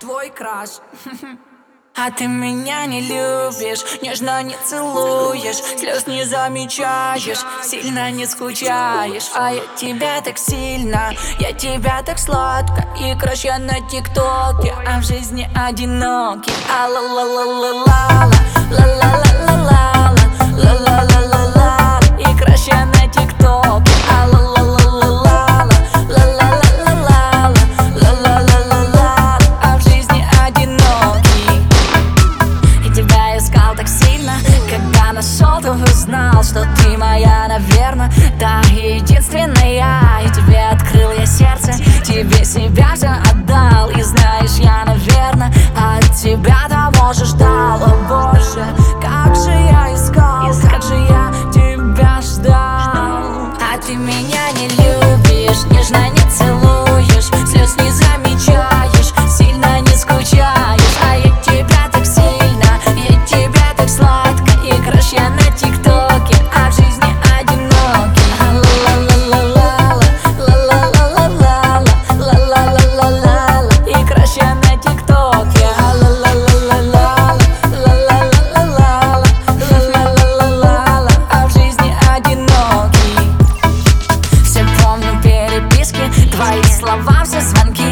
твой краш. А ты меня не любишь, нежно не целуешь, слез не замечаешь, сильно не скучаешь. А я тебя так сильно, я тебя так сладко. И краш я на ТикТоке, а в жизни одинокий. А ла-ла-ла-ла-ла-ла, ла-ла-ла-ла-ла, ла-ла-ла-ла-ла. И краш я на ТикТоке, а ла-ла-ла-ла-ла, ла-ла-ла-ла-ла, ла-ла-ла-ла-ла. А в жизни одинокий. И тебя искал так сильно, когда нашел, то узнал, что ты моя, наверно, та единственная. И тебе открыл я сердце, тебе себя все отдал. И знаешь, я, наверно, от тебя того же ждал. О боже, как же я искал, как же я тебя ждал. А ты меня не любишь, нежно не целуешь, слез не замечаешь, сильно не скучаешь. А я тебя так сильно, я тебя так сладко. И краш я на ТикТоке, а в жизни одинокий. Ла-ла-ла-ла-ла, ла-ла-ла-ла-ла, ла-ла-ла-ла-ла. И краш я на ТикТоке, ла-ла-ла-ла-ла, ла-ла-ла-ла-ла, ла-ла-ла-ла-ла. А в жизни одинокий. Все помню переписки, твои слова, все звонки.